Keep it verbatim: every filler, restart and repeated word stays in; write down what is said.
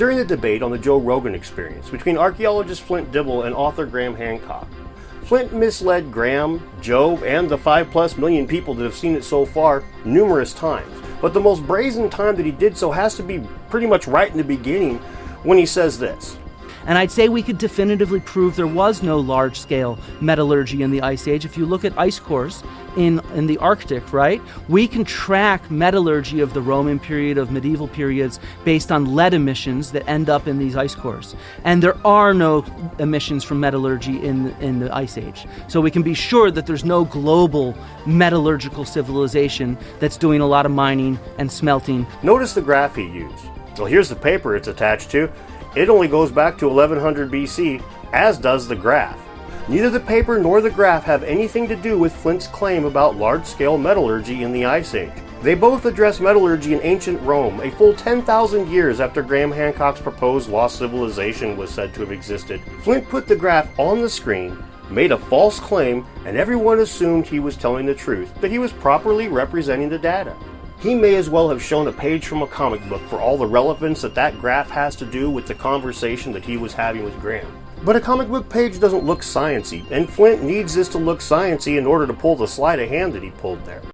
during the debate on the Joe Rogan Experience between archaeologist Flint Dibble and author Graham Hancock. Flint misled Graham, Joe, and the five plus million people that have seen it so far numerous times. But the most brazen time that he did so has to be pretty much right in the beginning when he says this. And I'd say we could definitively prove there was no large-scale metallurgy in the Ice Age. If you look at ice cores in, in the Arctic, right, we can track metallurgy of the Roman period, of medieval periods, based on lead emissions that end up in these ice cores. And there are no emissions from metallurgy in, in the Ice Age. So we can be sure that there's no global metallurgical civilization that's doing a lot of mining and smelting. Notice the graph he used. Well, here's the paper it's attached to. It only goes back to eleven hundred B C, as does the graph. Neither the paper nor the graph have anything to do with Flint's claim about large-scale metallurgy in the Ice Age. They both address metallurgy in ancient Rome, a full ten thousand years after Graham Hancock's proposed lost civilization was said to have existed. Flint put the graph on the screen, made a false claim, and everyone assumed he was telling the truth, that he was properly representing the data. He may as well have shown a page from a comic book for all the relevance that that graph has to do with the conversation that he was having with Graham. But a comic book page doesn't look sciencey, and Flint needs this to look sciencey in order to pull the sleight of hand that he pulled there.